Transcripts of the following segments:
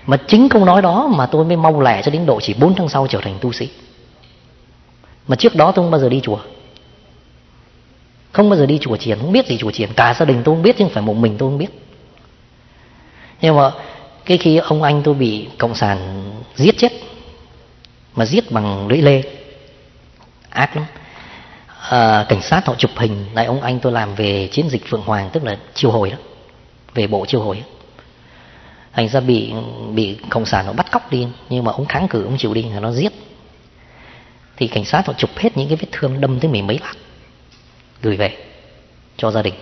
Mà chính câu nói đó mà tôi mới mau lẹ cho đến độ chỉ 4 tháng sau trở thành tu sĩ. Mà trước đó tôi không bao giờ đi chùa, không bao giờ đi chùa chiền, không biết gì chùa chiền. Cả gia đình tôi không biết chứ không phải một mình tôi không biết. Nhưng mà cái khi ông anh tôi bị cộng sản giết chết, mà giết bằng lưỡi lê, ác lắm. Cảnh sát họ chụp hình lại ông anh tôi làm về chiến dịch Phượng Hoàng, tức là chiêu hồi đó, về bộ chiêu hồi đó. Thành ra bị cộng sản nó bắt cóc đi, nhưng mà ông kháng cự, ông chịu đi, là nó giết. Thì cảnh sát họ chụp hết những cái vết thương đâm tới mấy lát, gửi về cho gia đình.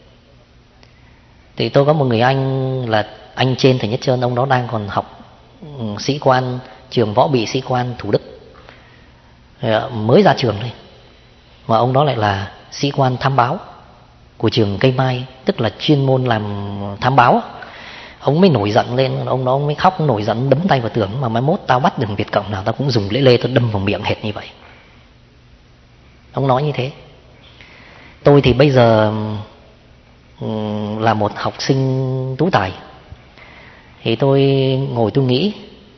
Thì tôi có một người anh là anh trên Thành Nhất Trơn, ông đó đang còn học sĩ quan trường võ bị sĩ quan Thủ Đức, mới ra trường thôi. Mà ông đó lại là sĩ quan thám báo của trường Cây Mai, tức là chuyên môn làm thám báo. Ông mới nổi giận lên, ông đó mới khóc nổi giận, đấm tay vào tường, mà mai mốt tao bắt được Việt Cộng nào tao cũng dùng lưỡi lê tao đâm vào miệng hệt như vậy. Ông nói như thế. Tôi thì bây giờ là một học sinh tú tài, thì tôi ngồi tôi nghĩ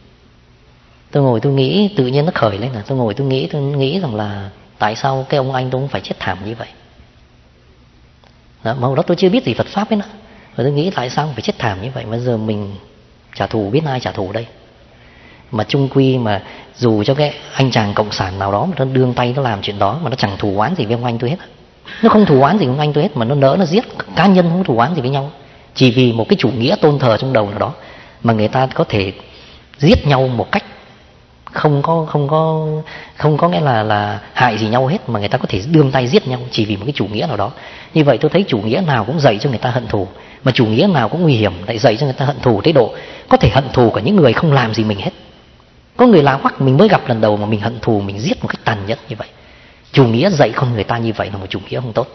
tự nhiên nó khởi lên là tôi nghĩ rằng là tại sao cái ông anh tôi cũng phải chết thảm như vậy. Đó, mà hồi đó tôi chưa biết gì Phật pháp ấy nữa. Rồi tôi nghĩ tại sao phải chết thảm như vậy, mà giờ mình trả thù, biết ai trả thù đây. Mà chung quy mà dù cho cái anh chàng cộng sản nào đó mà nó đương tay nó làm chuyện đó, mà nó chẳng thù oán gì với ông anh tôi hết. Nó không thù oán gì với ông anh tôi hết, mà nó nỡ nó giết cá nhân, không thù oán gì với nhau. Chỉ vì một cái chủ nghĩa tôn thờ trong đầu nào đó mà người ta có thể giết nhau một cách không có nghĩa là hại gì nhau hết, mà người ta có thể đương tay giết nhau chỉ vì một cái chủ nghĩa nào đó. Như vậy tôi thấy chủ nghĩa nào cũng dạy cho người ta hận thù, mà chủ nghĩa nào cũng nguy hiểm lại dạy cho người ta hận thù tới độ có thể hận thù cả những người không làm gì mình hết. Có người lạ hoắc mình mới gặp lần đầu mà mình hận thù, mình giết một cách tàn nhẫn như vậy. Chủ nghĩa dạy con người ta như vậy là một chủ nghĩa không tốt.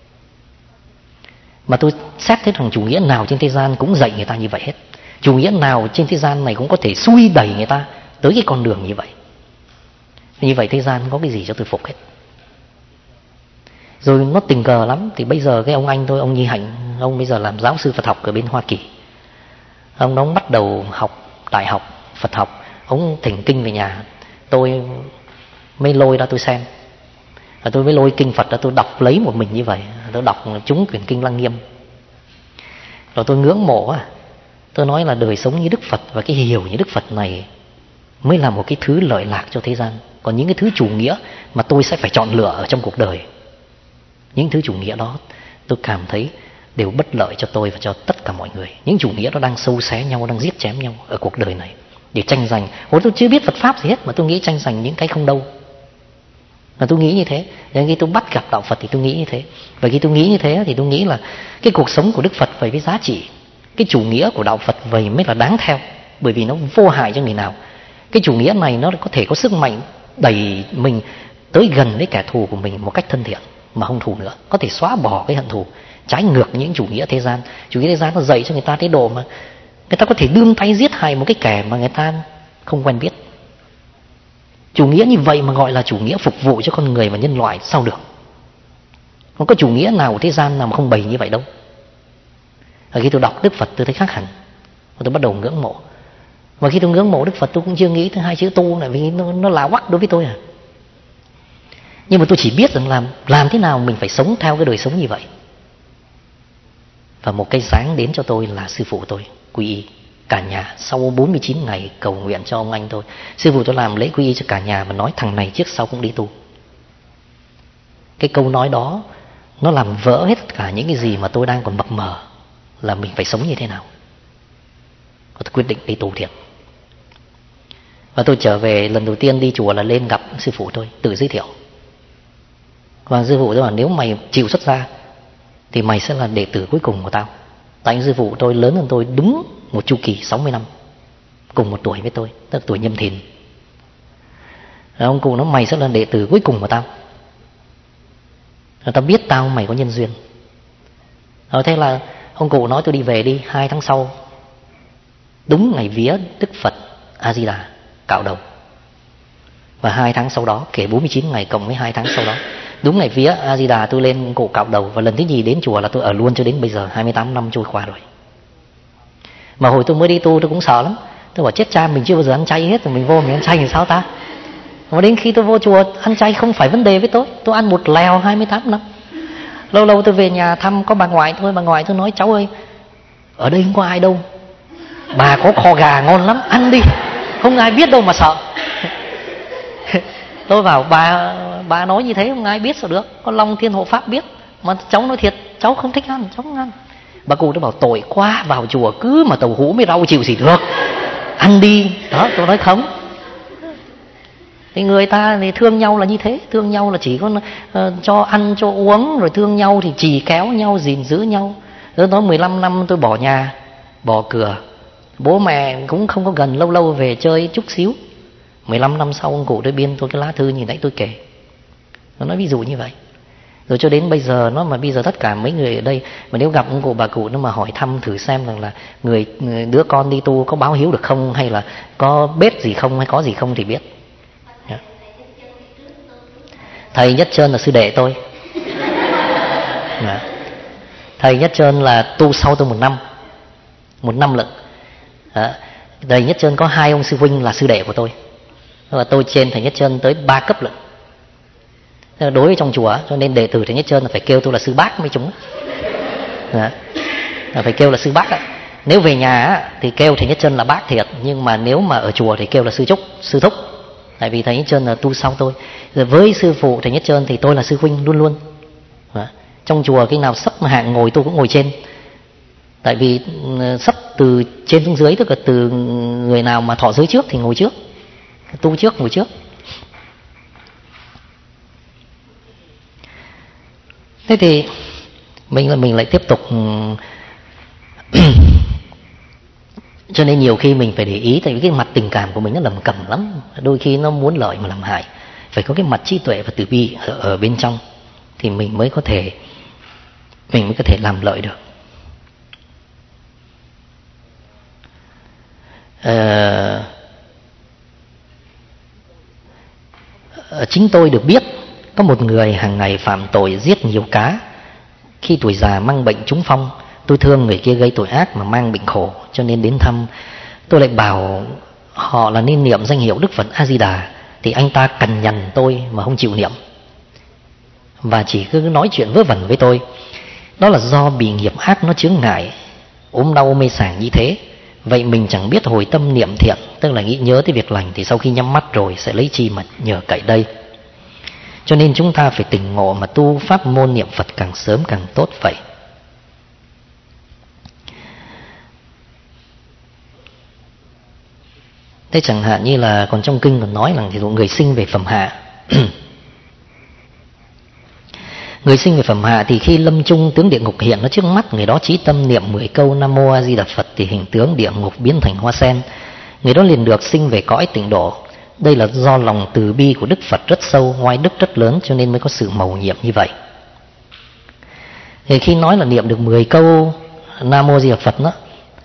Mà tôi xét thấy rằng chủ nghĩa nào trên thế gian cũng dạy người ta như vậy hết. Chủ nghĩa nào trên thế gian này cũng có thể xui đẩy người ta tới cái con đường như vậy. Như vậy thế gian có cái gì cho tôi phục hết. Rồi nó tình cờ lắm, thì bây giờ cái ông anh tôi, ông Nhi Hạnh, ông bây giờ làm giáo sư Phật học ở bên Hoa Kỳ. Ông đó bắt đầu học đại học Phật học, ông thỉnh kinh về nhà, tôi mới lôi ra tôi xem. Rồi tôi mới lôi kinh Phật ra tôi đọc lấy một mình như vậy, tôi đọc trúng quyển kinh Lăng Nghiêm. Rồi tôi ngưỡng mộ á, tôi nói là đời sống như Đức Phật và cái hiểu như Đức Phật này mới là một cái thứ lợi lạc cho thế gian. Còn những cái thứ chủ nghĩa mà tôi sẽ phải chọn lựa ở trong cuộc đời, những thứ chủ nghĩa đó tôi cảm thấy đều bất lợi cho tôi và cho tất cả mọi người. Những chủ nghĩa đó đang sâu xé nhau, đang giết chém nhau ở cuộc đời này để tranh giành. Hồi tôi chưa biết Phật pháp gì hết mà tôi nghĩ tranh giành những cái không đâu. Mà tôi nghĩ như thế. Nên khi tôi bắt gặp đạo Phật thì tôi nghĩ như thế. Và khi tôi nghĩ như thế thì tôi nghĩ là cái cuộc sống của Đức Phật vậy với giá trị, cái chủ nghĩa của đạo Phật vậy mới là đáng theo. Bởi vì nó vô hại cho người nào. Cái chủ nghĩa này nó có thể có sức mạnh đẩy mình tới gần với kẻ thù của mình một cách thân thiện mà không thù nữa, có thể xóa bỏ cái hận thù. Trái ngược những chủ nghĩa thế gian. Chủ nghĩa thế gian nó dạy cho người ta cái độ mà người ta có thể đương tay giết hại một cái kẻ mà người ta không quen biết. Chủ nghĩa như vậy mà gọi là chủ nghĩa phục vụ cho con người và nhân loại sao được. Không có chủ nghĩa nào của thế gian nào mà không bày như vậy đâu. Và khi tôi đọc Đức Phật tôi thấy khác hẳn, và tôi bắt đầu ngưỡng mộ. Và khi tôi ngưỡng mộ Đức Phật tôi cũng chưa nghĩ tới hai chữ tu này, vì nó lạ quắc đối với tôi à. Nhưng mà tôi chỉ biết rằng làm thế nào mình phải sống theo cái đời sống như vậy. Và một cái sáng đến cho tôi là sư phụ tôi quy y. Cả nhà sau 49 ngày cầu nguyện cho ông anh tôi, sư phụ tôi làm lễ quy y cho cả nhà và nói thằng này trước sau cũng đi tu. Cái câu nói đó nó làm vỡ hết tất cả những cái gì mà tôi đang còn mập mờ là mình phải sống như thế nào. Và tôi quyết định đi tu thiệt. Và tôi trở về lần đầu tiên đi chùa là lên gặp sư phụ tôi, tự giới thiệu. Và sư phụ tôi bảo nếu mày chịu xuất gia thì mày sẽ là đệ tử cuối cùng của tao. Tại anh sư phụ tôi lớn hơn tôi đúng một chu kỳ 60 năm, cùng một tuổi với tôi, tức là tuổi Nhâm Thìn. Rồi ông cụ nói mày sẽ là đệ tử cuối cùng của tao. Rồi tao biết tao mày có nhân duyên. Rồi thế là ông cụ nói tôi đi về đi. 2 tháng sau, đúng ngày vía Đức Phật A Di Đà cạo đầu. Và 2 tháng sau đó, kể 49 ngày cộng với 2 tháng sau đó, đúng ngày vía A Di Đà tôi lên cụ cạo đầu. Và lần thứ nhì đến chùa là tôi ở luôn cho đến bây giờ, 28 năm trôi qua rồi. Mà hồi tôi mới đi tu tôi cũng sợ lắm. Tôi bảo chết cha, mình chưa bao giờ ăn chay hết rồi mình vô mình ăn chay thì sao ta? Và đến khi tôi vô chùa, ăn chay không phải vấn đề với tôi ăn một lèo 28 năm. Lâu lâu tôi về nhà thăm có bà ngoại tôi nói cháu ơi, ở đây không có ai đâu, bà có kho gà ngon lắm, ăn đi, không ai biết đâu mà sợ. Tôi bảo bà nói như thế không ai biết sao được, có Long Thiên Hộ Pháp biết. Mà cháu nói thiệt, cháu không thích ăn, cháu không ăn. Bà cụ nó bảo tội quá, vào chùa cứ mà tàu hũ với rau chịu gì được, ăn đi. Đó, tôi nói không. Thì người ta thì thương nhau là như thế, thương nhau là chỉ có cho ăn cho uống, rồi thương nhau thì trì kéo nhau, gìn giữ nhau. Tôi nói 15 năm tôi bỏ nhà, bỏ cửa, bố mẹ cũng không có gần, lâu lâu về chơi chút xíu. 15 năm sau ông cụ tôi biên tôi cái lá thư như nãy tôi kể. Nó nói ví dụ như vậy. Rồi cho đến bây giờ nó mà bây giờ tất cả mấy người ở đây mà nếu gặp ông cụ bà cụ nó mà hỏi thăm thử xem rằng là người đứa con đi tu có báo hiếu được không, hay là có bết gì không, hay có gì không thì biết. Thầy Nhất Trơn là sư đệ tôi. Thầy Nhất Trơn là tu sau tôi 1 năm lận. Thầy Nhất Trơn có 2 ông sư huynh là sư đệ của tôi, và tôi trên thầy Nhất Trơn tới 3 cấp lận. Đối với trong chùa cho nên đệ tử thầy Nhất Trơn là phải kêu tôi là sư bác mới chúng. Phải kêu là sư bác. Nếu về nhà thì kêu thầy Nhất Trơn là bác thiệt, nhưng mà nếu mà ở chùa thì kêu là sư Trúc, sư thúc. Tại vì thầy Nhất Trơn là tu sau tôi. Rồi với sư phụ thầy Nhất Trơn thì tôi là sư huynh luôn luôn. Trong chùa cái nào sắp hạng ngồi tôi cũng ngồi trên. Tại vì sắp từ trên xuống dưới, tức là từ người nào mà thọ giới trước thì ngồi trước, tu trước ngồi trước. Thế thì mình lại tiếp tục. Cho nên nhiều khi mình phải để ý, tại vì cái mặt tình cảm của mình nó lầm cầm lắm, đôi khi nó muốn lợi mà làm hại. Phải có cái mặt trí tuệ và từ bi ở bên trong thì mình mới có thể làm lợi được. Chính tôi được biết có một người hàng ngày phạm tội giết nhiều cá, khi tuổi già mang bệnh trúng phong. Tôi thương người kia gây tội ác mà mang bệnh khổ, cho nên đến thăm. Tôi lại bảo họ là nên niệm danh hiệu Đức Phật A Di Đà, thì anh ta cằn nhằn tôi mà không chịu niệm, và chỉ cứ nói chuyện vớ vẩn với tôi. Đó là do bị nghiệp ác nó chướng ngại, ốm đau mê sảng như thế. Vậy mình chẳng biết hồi tâm niệm thiện, tức là nghĩ nhớ tới việc lành, thì sau khi nhắm mắt rồi sẽ lấy chi mà nhờ cậy đây. Cho nên chúng ta phải tỉnh ngộ mà tu pháp môn niệm Phật càng sớm càng tốt vậy. Thế chẳng hạn như là còn trong kinh còn nói rằng thì người sinh về phẩm hạ. Người sinh về phẩm hạ thì khi lâm chung tướng địa ngục hiện nó trước mắt, người đó chí tâm niệm 10 câu Nam Mô A Di Đà Phật thì hình tướng địa ngục biến thành hoa sen. Người đó liền được sinh về cõi tịnh độ. Đây là do lòng từ bi của Đức Phật rất sâu, oai đức rất lớn, cho nên mới có sự mầu nhiệm như vậy. Thì khi nói là niệm được 10 câu Nam Mô A Di Đà Phật đó,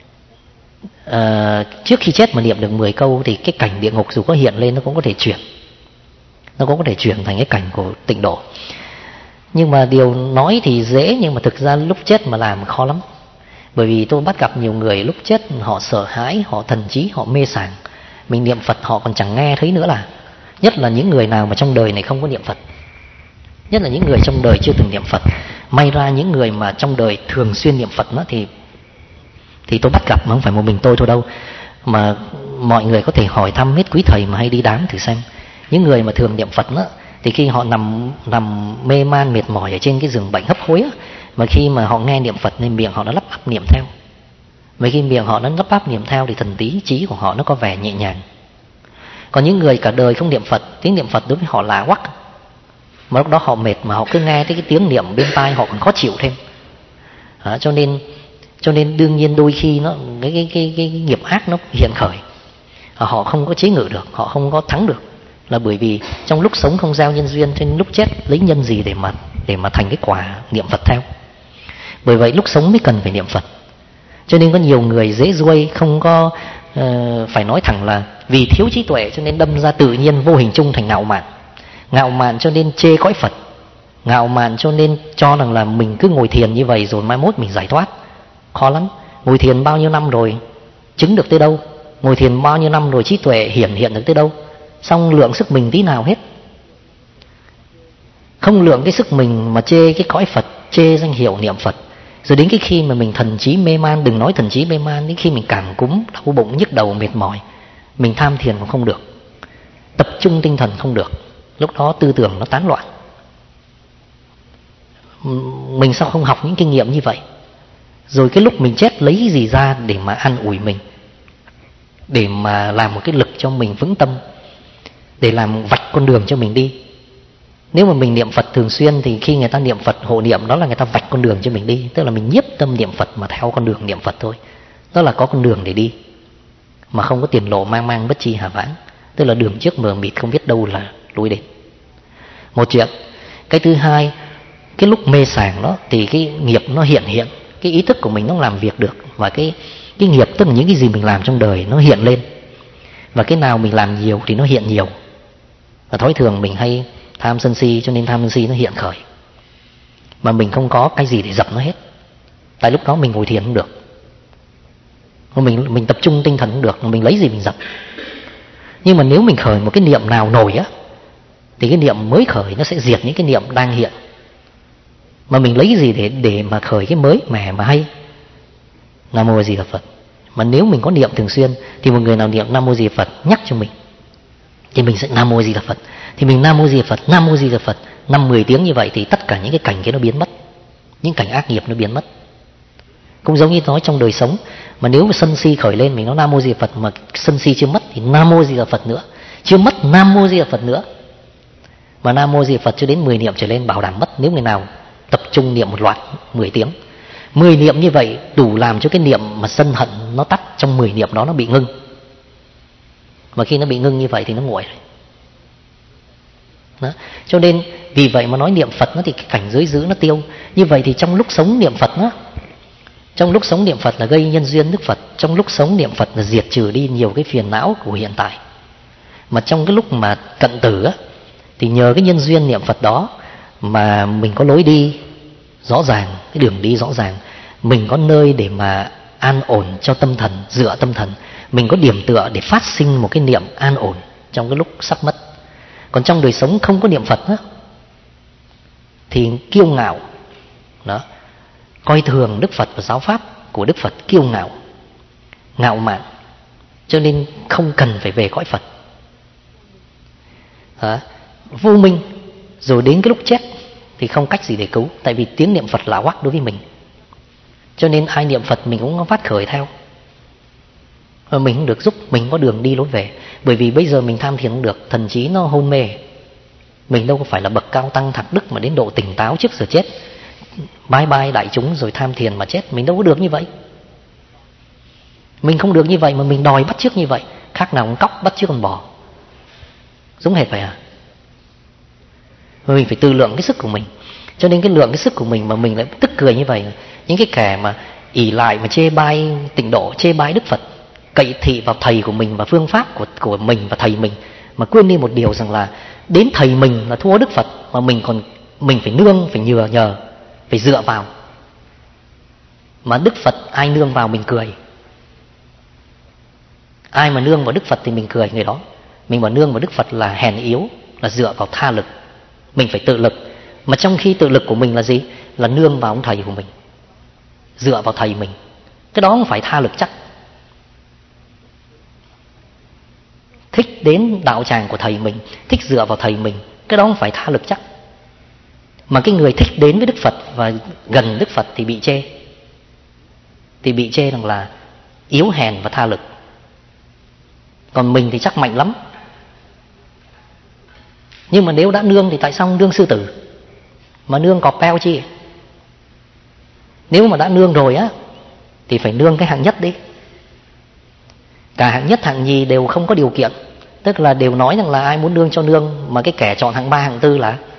trước khi chết mà niệm được 10 câu thì cái cảnh địa ngục dù có hiện lên nó cũng có thể chuyển. Nó cũng có thể chuyển thành cái cảnh của tịnh độ. Nhưng mà điều nói thì dễ, nhưng mà thực ra lúc chết mà làm khó lắm. Bởi vì tôi bắt gặp nhiều người lúc chết họ sợ hãi, họ thần trí, họ mê sảng. Mình niệm Phật họ còn chẳng nghe thấy nữa là. Nhất là những người nào mà trong đời này không có niệm Phật. Nhất là những người trong đời chưa từng niệm Phật. May ra những người mà trong đời thường xuyên niệm Phật đó thì tôi bắt gặp, mà không phải một mình tôi thôi đâu. Mà mọi người có thể hỏi thăm hết quý thầy mà hay đi đám thử xem. Những người mà thường niệm Phật đó, thì khi họ nằm mê man mệt mỏi ở trên cái giường bệnh hấp hối á, mà khi mà họ nghe niệm Phật nên miệng họ nó lắp bắp niệm theo. Mà khi miệng họ nó lắp bắp niệm theo thì thần trí của họ nó có vẻ nhẹ nhàng. Còn những người cả đời không niệm Phật, tiếng niệm Phật đối với họ lạ quắc. Mà lúc đó họ mệt mà họ cứ nghe cái tiếng niệm bên tai họ còn khó chịu thêm. Cho nên đương nhiên đôi khi nó cái nghiệp ác nó hiện khởi, họ không có chế ngự được, họ không có thắng được, là bởi vì trong lúc sống không gieo nhân duyên, cho nên lúc chết lấy nhân gì để mà thành cái quả niệm Phật theo. Bởi vậy lúc sống mới cần phải niệm Phật. Cho nên có nhiều người dễ ruôi, không có phải nói thẳng là vì thiếu trí tuệ cho nên đâm ra tự nhiên vô hình chung thành ngạo mạn. Ngạo mạn cho nên chê cõi Phật, ngạo mạn cho nên cho rằng là mình cứ ngồi thiền như vậy rồi mai mốt mình giải thoát. Khó lắm. Ngồi thiền bao nhiêu năm rồi, chứng được tới đâu? ngồi thiền bao nhiêu năm rồi trí tuệ hiện được tới đâu, xong lượng sức mình tí nào hết. Không lượng cái sức mình mà chê cái cõi Phật, chê danh hiệu niệm Phật. Rồi đến cái khi mà mình thần trí mê man, đừng nói thần trí mê man, đến khi mình cảm cúm, đau bụng, nhức đầu, mệt mỏi, mình tham thiền cũng không được, tập trung tinh thần không được, lúc đó tư tưởng nó tán loạn. Mình sao không học những kinh nghiệm như vậy? Rồi cái lúc mình chết lấy cái gì ra để mà an ủi mình, để mà làm một cái lực cho mình vững tâm, để làm vạch con đường cho mình đi. Nếu mà mình niệm Phật thường xuyên thì khi người ta niệm Phật hộ niệm, đó là người ta vạch con đường cho mình đi. Tức là mình nhiếp tâm niệm Phật mà theo con đường niệm Phật thôi. Đó là có con đường để đi, mà không có tiền lộ mang mang bất chi hà vãng. Tức là đường trước mờ mịt không biết đâu là lối đến. Một chuyện. Cái thứ hai, cái lúc mê sảng đó thì cái nghiệp nó hiện, cái ý thức của mình nó làm việc được. Và cái nghiệp tức là những cái gì mình làm trong đời nó hiện lên. Và cái nào mình làm nhiều thì nó hiện nhiều. Và thói thường mình hay tham sân si, cho nên tham sân si nó hiện khởi. Mà mình không có cái gì để dập nó hết. Tại lúc đó mình ngồi thiền không được, mình tập trung tinh thần không được, mình lấy gì mình dập. Nhưng mà nếu mình khởi một cái niệm nào nổi á, thì cái niệm mới khởi nó sẽ diệt những cái niệm đang hiện. Mà mình lấy cái gì để mà khởi cái mới mẻ mà hay? Nam Mô A Di Đà Phật. Mà nếu mình có niệm thường xuyên thì một người nào niệm Nam Mô A Di Đà Phật nhắc cho mình thì mình sẽ Nam Mô A Di Đà Phật. Thì mình Nam Mô A Di Đà Phật, Nam Mô A Di Đà Phật 5-10 tiếng như vậy thì tất cả những cái cảnh kia nó biến mất, những cảnh ác nghiệp nó biến mất. Cũng giống như nói trong đời sống, mà nếu mà sân si khởi lên mình nói Nam Mô A Di Đà Phật mà sân si chưa mất thì Nam Mô A Di Đà Phật nữa, chưa mất Nam Mô A Di Đà Phật nữa. Mà Nam Mô A Di Đà Phật cho đến 10 niệm trở lên bảo đảm mất, nếu người nào tập trung niệm một loạt 10 tiếng. 10 niệm như vậy đủ làm cho cái niệm mà sân hận nó tắt, trong 10 niệm đó nó bị ngưng. Mà khi nó bị ngưng như vậy thì nó nguội rồi. Đó. Cho nên vì vậy mà nói niệm Phật nó thì cái cảnh giới giữ nó tiêu. Như vậy thì trong lúc sống niệm Phật nó, trong lúc sống niệm Phật là gây nhân duyên Đức Phật, trong lúc sống niệm Phật là diệt trừ đi nhiều cái phiền não của hiện tại. Mà trong cái lúc mà cận tử á, thì nhờ cái nhân duyên niệm Phật đó mà mình có lối đi rõ ràng, cái đường đi rõ ràng, mình có nơi để mà an ổn cho tâm thần, dựa tâm thần, mình có điểm tựa để phát sinh một cái niệm an ổn trong cái lúc sắp mất. Còn trong đời sống không có niệm Phật á, thì kiêu ngạo đó, coi thường Đức Phật và giáo pháp của Đức Phật, kiêu ngạo, ngạo mạn, cho nên không cần phải về cõi Phật. Đó. Vô minh, rồi đến cái lúc chết thì không cách gì để cứu, tại vì tiếng niệm Phật lạ hoắc đối với mình. Cho nên ai niệm Phật mình cũng phát khởi theo, và mình cũng được giúp mình có đường đi lối về. Bởi vì bây giờ mình tham thiền không được, thần trí nó hôn mê. Mình đâu có phải là bậc cao tăng thạc đức mà đến độ tỉnh táo trước giờ chết, bye bye đại chúng rồi tham thiền mà chết. Mình đâu có được như vậy. Mình không được như vậy mà mình đòi bắt chước như vậy, khác nào con cóc bắt chước con bò, giống hệt vậy à. Mình phải tự lượng cái sức của mình. Cho nên cái lượng cái sức của mình mà mình lại tức cười như vậy. Những cái kẻ mà ỷ lại mà chê bai tịnh độ, chê bai Đức Phật, cậy thị vào thầy của mình và phương pháp của mình và thầy mình, mà quên đi một điều rằng là đến thầy mình là thua Đức Phật, mà mình phải nương, phải nhờ, phải dựa vào. Mà Đức Phật ai nương vào mình cười. Ai mà nương vào Đức Phật thì mình cười người đó. Mình mà nương vào Đức Phật là hèn yếu, là dựa vào tha lực. Mình phải tự lực. Mà trong khi tự lực của mình là gì? Là nương vào ông thầy của mình, dựa vào thầy mình. Cái đó không phải tha lực chắc. Thích đến đạo tràng của thầy mình, thích dựa vào thầy mình, cái đó không phải tha lực chắc. Mà cái người thích đến với Đức Phật và gần Đức Phật thì bị chê. Thì bị chê rằng là yếu hèn và tha lực. Còn mình thì chắc mạnh lắm. Nhưng mà nếu đã nương thì tại sao không nương sư tử, mà nương cọp peo chi? Nếu mà đã nương rồi á thì phải nương cái hạng nhất đi. Cả hạng nhất hạng nhì đều không có điều kiện, tức là đều nói rằng là ai muốn nương cho nương, mà cái kẻ chọn hạng 3 hạng 4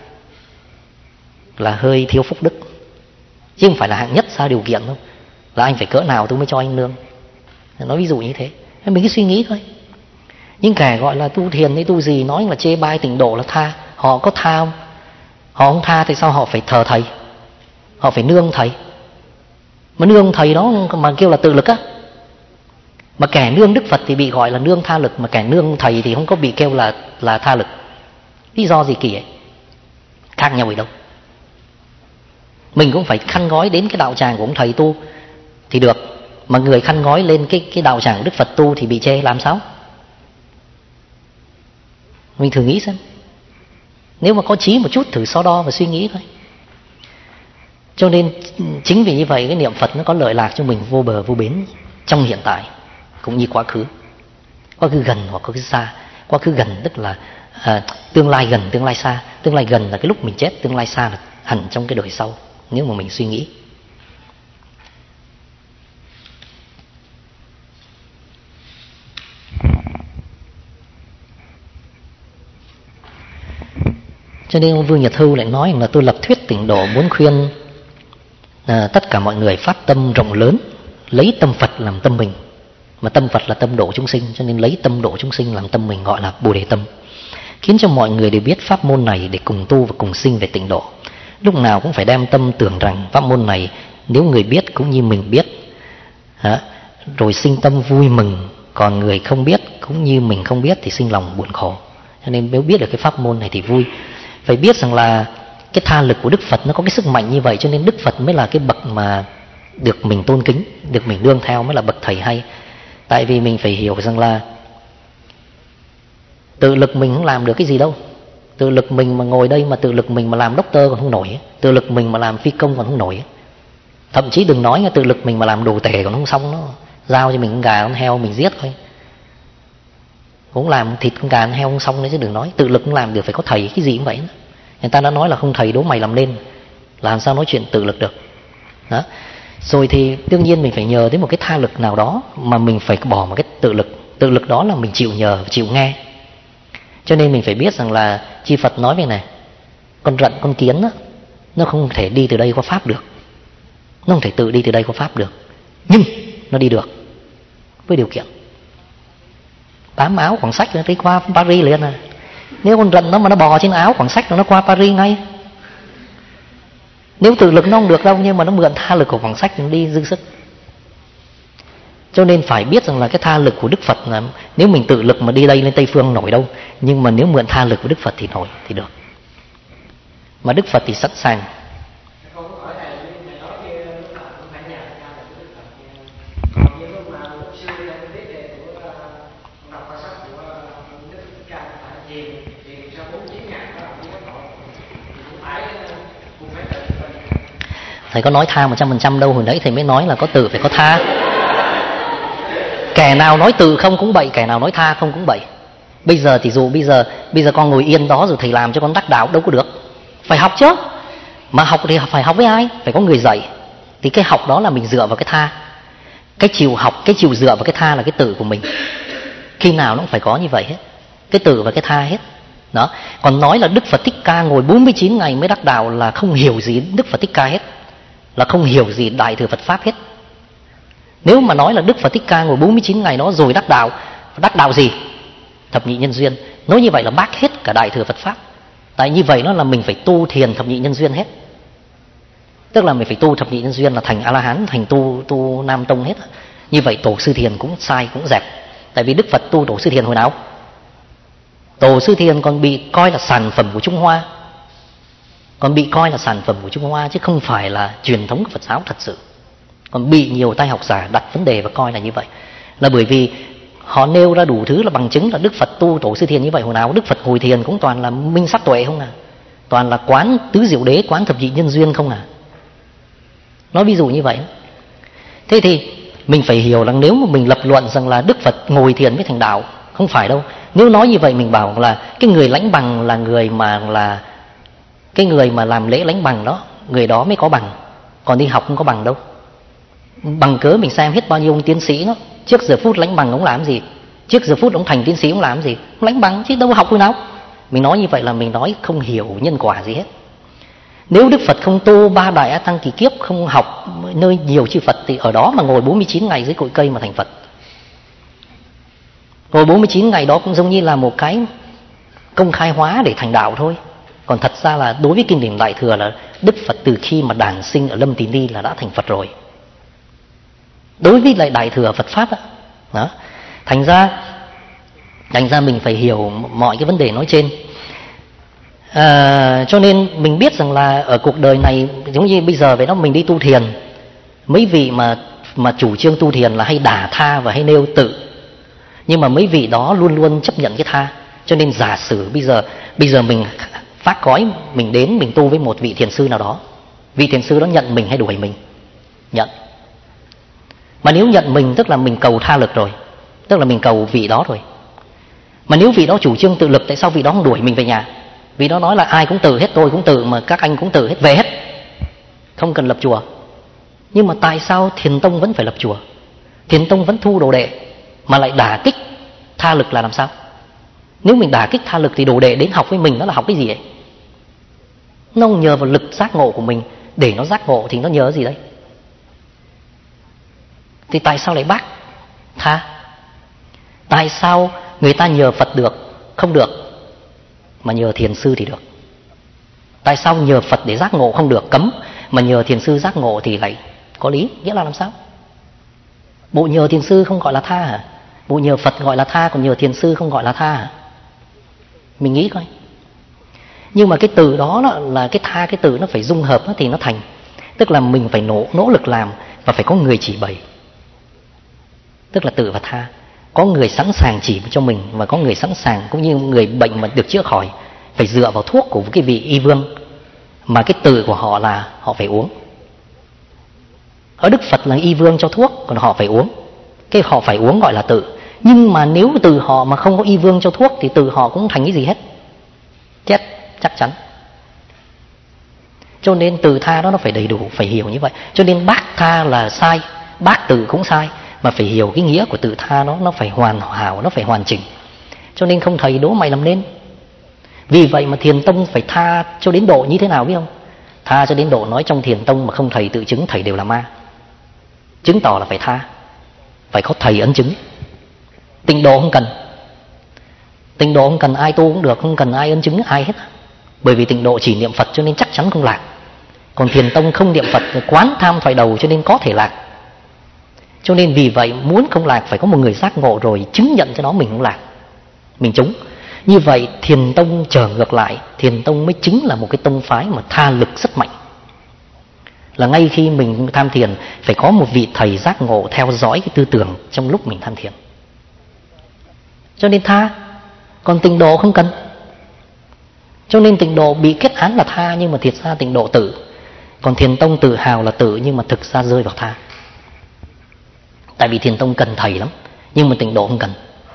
là hơi thiếu phúc đức. Chứ không phải là hạng nhất ra điều kiện đâu, là anh phải cỡ nào tôi mới cho anh nương. Nói ví dụ như thế, mình cứ suy nghĩ thôi. Những kẻ gọi là tu thiền hay tu gì nói là chê bai tịnh độ là tha, họ có tha không? Họ không tha thì sao họ phải thờ thầy, họ phải nương thầy. Mà nương thầy đó mà kêu là tự lực á, Mà kẻ nương Đức Phật thì bị gọi là nương tha lực, mà kẻ nương thầy thì không có bị kêu là tha lực. Lý do gì kỳ ấy? Khác nhau ở đâu? Mình cũng phải khăn gói đến cái đạo tràng của ông thầy tu thì được, mà người khăn gói lên cái đạo tràng của Đức Phật tu thì bị chê làm sao? Mình thử nghĩ xem. Nếu mà có trí một chút, thử so đo và suy nghĩ thôi. Cho nên chính vì như vậy cái niệm Phật nó có lợi lạc cho mình vô bờ vô bến trong hiện tại cũng như quá khứ. Quá khứ gần hoặc quá khứ xa. Quá khứ gần tức là tương lai gần, tương lai xa. Tương lai gần là cái lúc mình chết, tương lai xa là hẳn trong cái đời sau, nếu mà mình suy nghĩ. Cho nên ông Vương Nhật Hưu lại nói là tôi lập thuyết tịnh độ muốn khuyên tất cả mọi người phát tâm rộng lớn, lấy tâm Phật làm tâm mình. Mà tâm Phật là tâm độ chúng sinh, cho nên lấy tâm độ chúng sinh làm tâm mình, gọi là Bồ Đề tâm. Khiến cho mọi người đều biết pháp môn này để cùng tu và cùng sinh về tịnh độ. Lúc nào cũng phải đem tâm tưởng rằng pháp môn này nếu người biết cũng như mình biết, rồi sinh tâm vui mừng. Còn người không biết cũng như mình không biết thì sinh lòng buồn khổ. Cho nên nếu biết được cái pháp môn này thì vui. Phải biết rằng là cái tha lực của Đức Phật nó có cái sức mạnh như vậy, cho nên Đức Phật mới là cái bậc mà được mình tôn kính, được mình nương theo, mới là bậc thầy hay. Tại vì mình phải hiểu rằng là tự lực mình không làm được cái gì đâu. Tự lực mình mà ngồi đây mà tự lực mình mà làm doctor còn không nổi, tự lực mình mà làm phi công còn không nổi. Thậm chí đừng nói tự lực mình mà làm đồ tể còn không xong. Nó giao cho mình con gà con heo mình giết thôi, cũng làm thịt con gà con heo không xong đấy, chứ đừng nói tự lực không làm được, phải có thầy. Cái gì cũng vậy đó. Người ta đã nói là không thầy đố mày làm nên, làm sao nói chuyện tự lực được đó. Rồi thì đương nhiên mình phải nhờ đến một cái tha lực nào đó, mà mình phải bỏ một cái tự lực. Tự lực đó là mình chịu nhờ, chịu nghe. Cho nên mình phải biết rằng là Chư Phật nói về này, con rận con kiến đó, nó không thể đi từ đây qua Pháp được, nó không thể tự đi từ đây qua Pháp được, nhưng nó đi được với điều kiện bám áo quảng sách nó đi qua Paris liền à. Nếu con rận nó mà nó bò trên áo quảng sách nó qua Paris ngay. Nếu tự lực nó không được đâu, nhưng mà nó mượn tha lực của quảng sách nó đi dư sức. Cho nên phải biết rằng là cái tha lực của Đức Phật là nếu mình tự lực mà đi đây lên Tây Phương nổi đâu, nhưng mà nếu mượn tha lực của Đức Phật thì nổi, thì được. Mà Đức Phật thì sẵn sàng. Thầy có nói tha 100% đâu, hồi nãy thầy mới nói là có tự phải có tha. Kẻ nào nói tự không cũng bậy, kẻ nào nói tha không cũng bậy. Bây giờ thì dù bây giờ con ngồi yên đó rồi thầy làm cho con đắc đạo đâu có được. Phải học chứ. Mà học thì phải học với ai? Phải có người dạy. Thì cái học đó là mình dựa vào cái tha. Cái chịu học, cái chịu dựa vào cái tha là cái tự của mình. Khi nào nó cũng phải có như vậy hết. Cái tự và cái tha hết. Đó. Còn nói là Đức Phật Thích Ca ngồi 49 ngày mới đắc đạo là không hiểu gì Đức Phật Thích Ca hết. Là không hiểu gì Đại Thừa Phật Pháp hết. Nếu mà nói là Đức Phật Thích Ca ngồi 49 ngày đó rồi đắc đạo gì? Thập nhị nhân duyên. Nói như vậy là bác hết cả Đại Thừa Phật Pháp. Tại như vậy nó là mình phải tu thiền thập nhị nhân duyên hết. Tức là mình phải tu thập nhị nhân duyên là thành A-la-hán, thành tu Nam Tông hết. Như vậy tổ sư thiền cũng sai, cũng dẹp. Tại vì Đức Phật tu tổ sư thiền hồi nào? Tổ sư thiền còn bị coi là sản phẩm của Trung Hoa. Còn bị coi là sản phẩm của Trung Hoa chứ không phải là truyền thống của Phật giáo thật sự. Còn bị nhiều tay học giả đặt vấn đề và coi là như vậy. Là bởi vì họ nêu ra đủ thứ là bằng chứng là Đức Phật tu tổ sư thiền như vậy. Hồi nào Đức Phật ngồi thiền cũng toàn là minh sát tuệ không à. Toàn là quán tứ diệu đế, quán thập nhị nhân duyên không à. Nói ví dụ như vậy. Thế thì mình phải hiểu rằng nếu mà mình lập luận rằng là Đức Phật ngồi thiền mới thành đạo, không phải đâu. Nếu nói như vậy mình bảo là cái người lãnh bằng là người mà làm lễ lãnh bằng đó, người đó mới có bằng. Còn đi học không có bằng đâu. Bằng cớ mình xem hết bao nhiêu ông tiến sĩ đó, trước giờ phút lãnh bằng ông làm gì? Trước giờ phút ông thành tiến sĩ ông làm gì? Ông lãnh bằng chứ đâu có học hồi nào. Mình nói như vậy là mình nói không hiểu nhân quả gì hết. Nếu Đức Phật không tu 3 đại A Tăng kỳ kiếp, không học nơi nhiều chư Phật thì ở đó mà ngồi 49 ngày dưới cội cây mà thành Phật. Ngồi 49 ngày đó cũng giống như là một cái công khai hóa để thành đạo thôi. Còn thật ra là đối với kinh điển Đại Thừa là Đức Phật từ khi mà đản sinh ở Lâm Tỳ Ni là đã thành Phật rồi. Đối với lại Đại Thừa Phật Pháp á, Đó. Thành ra mình phải hiểu mọi cái vấn đề nói trên. Cho nên mình biết rằng là ở cuộc đời này, giống như bây giờ vậy đó, mình đi tu thiền, mấy vị mà chủ trương tu thiền là hay đả tha và hay nêu tự, nhưng mà mấy vị đó luôn luôn chấp nhận cái tha. Cho nên giả sử bây giờ mình phát gói, mình đến mình tu với một vị thiền sư nào đó, vị thiền sư đó nhận mình hay đuổi mình? Nhận. Mà nếu nhận mình tức là mình cầu tha lực rồi, tức là mình cầu vị đó rồi. Mà nếu vị đó chủ trương tự lực, tại sao vị đó không đuổi mình về nhà? Vị đó nói là ai cũng tự hết, tôi cũng tự, mà các anh cũng tự hết, về hết, không cần lập chùa. Nhưng mà tại sao Thiền Tông vẫn phải lập chùa? Thiền Tông vẫn thu đồ đệ mà lại đả kích tha lực là làm sao? Nếu mình đả kích tha lực thì đồ đệ đến học với mình nó là học cái gì ấy? Nó nhờ vào lực giác ngộ của mình, để nó giác ngộ thì nó nhờ gì đấy? Thì tại sao lại bác tha? Tại sao người ta nhờ Phật được không được, mà nhờ thiền sư thì được? Tại sao nhờ Phật để giác ngộ không được, cấm, mà nhờ thiền sư giác ngộ thì lại có lý? Nghĩa là làm sao? Bộ nhờ thiền sư không gọi là tha hả? Bộ nhờ Phật gọi là tha, còn nhờ thiền sư không gọi là tha hả? Mình nghĩ coi. Nhưng mà cái từ đó là cái tha, cái từ nó phải dung hợp thì nó thành. Tức là mình phải nỗ lực làm và phải có người chỉ bày. Tức là tự và tha. Có người sẵn sàng chỉ cho mình và có người sẵn sàng, cũng như người bệnh mà được chữa khỏi phải dựa vào thuốc của cái vị y vương, mà cái từ của họ là họ phải uống. Ở Đức Phật là y vương cho thuốc, còn họ phải uống. Cái họ phải uống gọi là tự. Nhưng mà nếu từ họ mà không có y vương cho thuốc thì từ họ cũng thành cái gì hết, chết chắc chắn. Cho nên từ tha đó nó phải đầy đủ, phải hiểu như vậy. Cho nên bác tha là sai, bác tự cũng sai, mà phải hiểu cái nghĩa của từ tha nó phải hoàn hảo, nó phải hoàn chỉnh. Cho nên không thầy đố mày làm nên. Vì vậy mà Thiền Tông phải tha cho đến độ như thế nào biết không? Tha cho đến độ nói trong Thiền Tông mà không thầy tự chứng, thầy đều là ma. Chứng tỏ là phải tha, phải có thầy ấn chứng. Tịnh độ không cần. Tịnh độ không cần ai tu cũng được, không cần ai ấn chứng ai hết. Bởi vì tịnh độ chỉ niệm Phật cho nên chắc chắn không lạc. Còn Thiền Tông không niệm Phật, quán tham thoại đầu cho nên có thể lạc. Cho nên vì vậy muốn không lạc phải có một người giác ngộ rồi chứng nhận cho nó mình không lạc, mình trúng. Như vậy Thiền Tông trở ngược lại, Thiền Tông mới chính là một cái tông phái mà tha lực rất mạnh. Là ngay khi mình tham thiền phải có một vị thầy giác ngộ theo dõi cái tư tưởng trong lúc mình tham thiền. Cho nên tha. Còn tịnh độ không cần. Cho nên tịnh độ bị kết án là tha, nhưng mà thiệt ra tịnh độ tự. Còn Thiền Tông tự hào là tự, nhưng mà thực ra rơi vào tha. Tại vì Thiền Tông cần thầy lắm, nhưng mà tịnh độ không cần.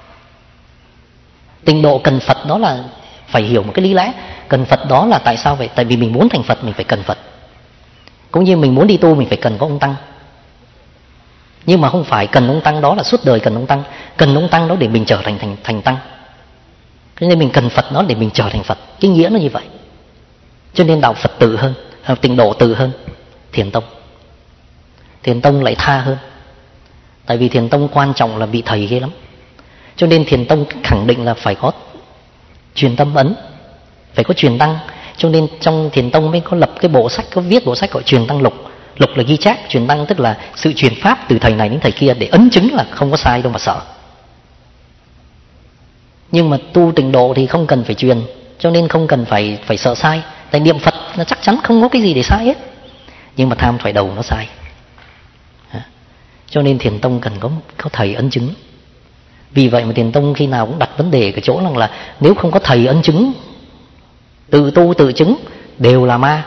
Tịnh độ cần Phật đó là phải hiểu một cái lý lẽ. Cần Phật đó là tại sao vậy? Tại vì mình muốn thành Phật mình phải cần Phật. Cũng như mình muốn đi tu mình phải cần có ông Tăng. Nhưng mà không phải cần ông Tăng đó là suốt đời cần ông Tăng. Cần ông Tăng đó để mình trở thành Tăng. Cho nên mình cần Phật đó để mình trở thành Phật. Cái nghĩa nó như vậy. Cho nên đạo Phật tự hơn, tịnh độ tự hơn Thiền Tông. Thiền Tông lại tha hơn. Tại vì Thiền Tông quan trọng là vị thầy ghê lắm. Cho nên Thiền Tông khẳng định là phải có truyền tâm ấn, phải có truyền tăng. Cho nên trong Thiền Tông mới có lập cái bộ sách, có viết bộ sách gọi Truyền Tăng Lục. Lục là ghi chép, truyền tăng tức là sự truyền pháp từ thầy này đến thầy kia để ấn chứng là không có sai đâu mà sợ. Nhưng mà tu tịnh độ thì không cần phải truyền, cho nên không cần phải sợ sai. Tại niệm Phật nó chắc chắn không có cái gì để sai hết. Nhưng mà tham thoại đầu nó sai. Cho nên Thiền Tông cần có thầy ấn chứng. Vì vậy mà Thiền Tông khi nào cũng đặt vấn đề cái chỗ rằng là nếu không có thầy ấn chứng, tự tu tự chứng đều là ma.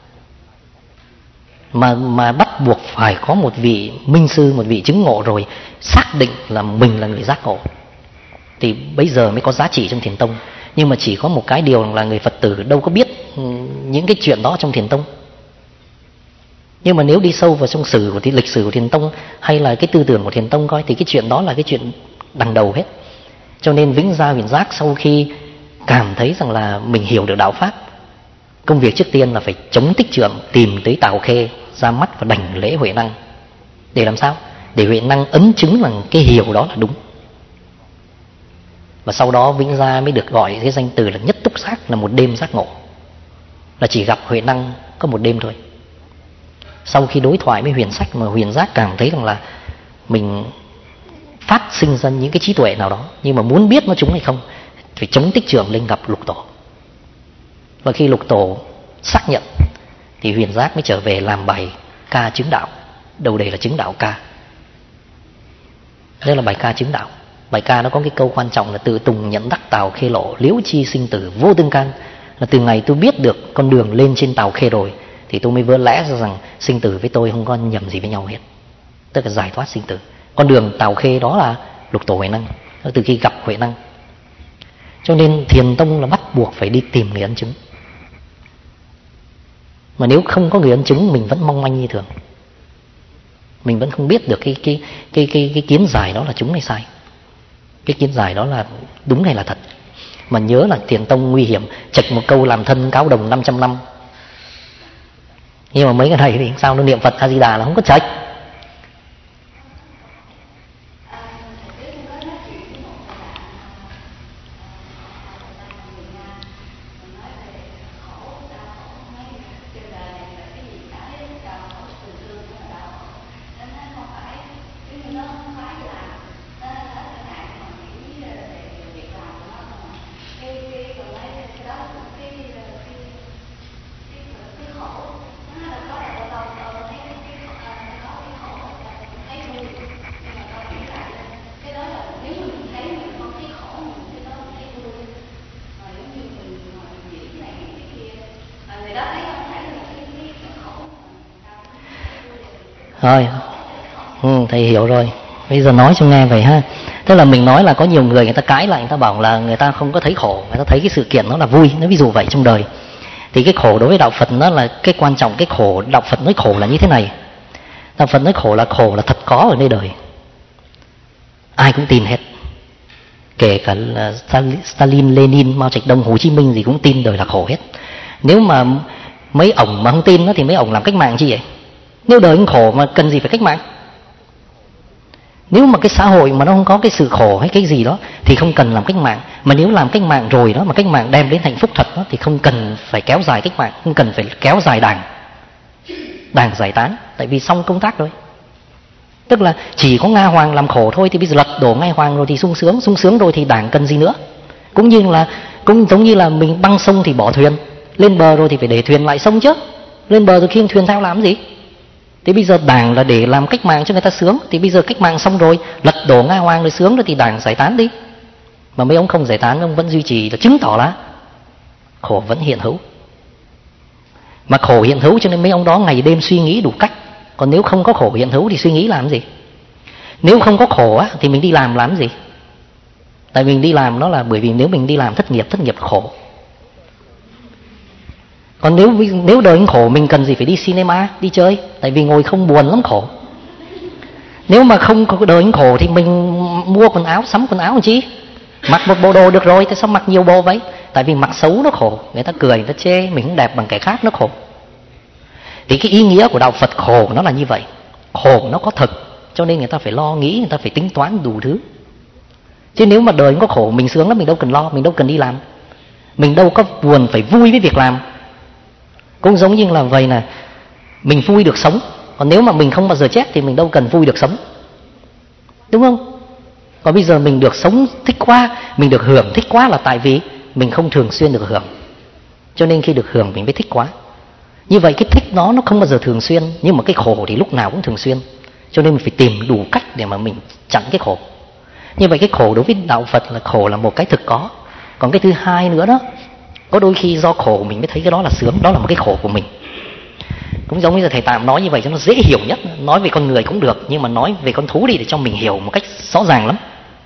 Mà bắt buộc phải có một vị minh sư, một vị chứng ngộ rồi xác định là mình là người giác ngộ, thì bây giờ mới có giá trị trong Thiền Tông. Nhưng mà chỉ có một cái điều là người Phật tử đâu có biết những cái chuyện đó trong Thiền Tông. Nhưng mà nếu đi sâu vào trong lịch sử của Thiền Tông hay là cái tư tưởng của Thiền Tông coi, thì cái chuyện đó là cái chuyện đằng đầu hết. Cho nên Vĩnh Gia Huyền Giác sau khi cảm thấy rằng là mình hiểu được đạo Pháp, công việc trước tiên là phải chống Tích Trượng, tìm tới Tào Khê ra mắt và đảnh lễ Huệ Năng. Để làm sao? Để Huệ Năng ấn chứng rằng cái hiểu đó là đúng. Và sau đó Vĩnh Gia mới được gọi cái danh từ là Nhất Túc Giác, là một đêm giác ngộ. Là chỉ gặp Huệ Năng có một đêm thôi. Sau khi đối thoại với Huyền Sách mà Huyền Giác cảm thấy rằng là mình phát sinh ra những cái trí tuệ nào đó, nhưng mà muốn biết nó trúng hay không phải chống tích trưởng lên gặp lục tổ. Và khi lục tổ xác nhận thì Huyền Giác mới trở về làm bài ca chứng đạo. Đầu đề là chứng đạo ca. Đây là bài ca chứng đạo. Bài ca nó có cái câu quan trọng là tự tùng nhận đắc tào khê lộ, liễu chi sinh tử vô tương can. Là từ ngày tôi biết được con đường lên trên tàu khê rồi thì tôi mới vỡ lẽ ra rằng sinh tử với tôi không có nhầm gì với nhau hết. Tức là giải thoát sinh tử. Con đường tàu khê đó là lục tổ Huệ Năng, từ khi gặp Huệ Năng. Cho nên Thiền Tông là bắt buộc phải đi tìm người ấn chứng. Mà nếu không có người ấn chứng mình vẫn mong manh như thường, mình vẫn không biết được cái kiến giải đó là trúng hay sai, cái kiến giải đó là đúng hay là thật. Mà nhớ là Thiền Tông nguy hiểm, chạch một câu làm thân cáo đồng 500 năm. Nhưng mà mấy cái này thì sao nó niệm Phật A Di Đà là không có chạch. Rồi, thầy hiểu rồi. Bây giờ nói cho nghe vậy ha. Tức là mình nói là có nhiều người ta cãi lại, người ta bảo là người ta không có thấy khổ, người ta thấy cái sự kiện nó là vui. Nói ví dụ vậy trong đời. Thì cái khổ đối với đạo Phật nó là cái quan trọng. Cái khổ, đạo Phật nói khổ là như thế này. Đạo Phật nói khổ là thật có ở nơi đời. Ai cũng tin hết. Kể cả là Stalin, Lenin, Mao Trạch Đông, Hồ Chí Minh gì cũng tin đời là khổ hết. Nếu mà mấy ổng mà không tin đó, thì mấy ổng làm cách mạng chi vậy? Nếu đời không khổ mà cần gì phải cách mạng? Nếu mà cái xã hội mà nó không có cái sự khổ hay cái gì đó thì không cần làm cách mạng. Mà nếu làm cách mạng rồi đó, mà cách mạng đem đến hạnh phúc thật đó, thì không cần phải kéo dài cách mạng, không cần phải kéo dài đảng giải tán. Tại vì xong công tác rồi. Tức là chỉ có Nga Hoàng làm khổ thôi, thì bây giờ lật đổ Nga Hoàng rồi thì sung sướng rồi thì đảng cần gì nữa. Cũng giống như là mình băng sông thì bỏ thuyền, lên bờ rồi thì phải để thuyền lại sông chứ. Lên bờ rồi khiêng thuyền theo làm gì? Thế bây giờ đảng là để làm cách mạng cho người ta sướng. Thì bây giờ cách mạng xong rồi, lật đổ Nga Hoàng rồi sướng rồi thì đảng giải tán đi. Mà mấy ông không giải tán, ông vẫn duy trì, là chứng tỏ là khổ vẫn hiện hữu. Mà khổ hiện hữu cho nên mấy ông đó ngày đêm suy nghĩ đủ cách. Còn nếu không có khổ hiện hữu thì suy nghĩ làm gì? Nếu không có khổ á, thì mình đi làm gì? Tại mình đi làm nó là bởi vì nếu mình đi làm thất nghiệp khổ. Còn nếu đời khổ mình cần gì phải đi cinema, đi chơi? Tại vì ngồi không buồn lắm khổ. Nếu mà không có đời khổ thì mình mua quần áo, sắm quần áo làm chi? Mặc một bộ đồ được rồi, tại sao mặc nhiều bộ vậy? Tại vì mặc xấu nó khổ, người ta cười, người ta chê, mình không đẹp bằng kẻ khác nó khổ. Thì cái ý nghĩa của đạo Phật khổ nó là như vậy. Khổ nó có thực, cho nên người ta phải lo nghĩ, người ta phải tính toán đủ thứ. Chứ nếu mà đời không có khổ, mình sướng lắm, mình đâu cần lo, mình đâu cần đi làm. Mình đâu có buồn phải vui với việc làm. Cũng giống như là vậy nè, mình vui được sống. Còn nếu mà mình không bao giờ chết thì mình đâu cần vui được sống. Đúng không? Còn bây giờ mình được sống thích quá, mình được hưởng thích quá là tại vì mình không thường xuyên được hưởng. Cho nên khi được hưởng mình mới thích quá. Như vậy cái thích nó không bao giờ thường xuyên. Nhưng mà cái khổ thì lúc nào cũng thường xuyên. Cho nên mình phải tìm đủ cách để mà mình chặn cái khổ. Như vậy cái khổ đối với đạo Phật là khổ là một cái thực có. Còn cái thứ hai nữa đó, có đôi khi do khổ mình mới thấy cái đó là sướng. Đó là một cái khổ của mình. Cũng giống như là thầy Tạm nói như vậy cho nó dễ hiểu nhất. Nói về con người cũng được, nhưng mà nói về con thú đi để cho mình hiểu một cách rõ ràng lắm.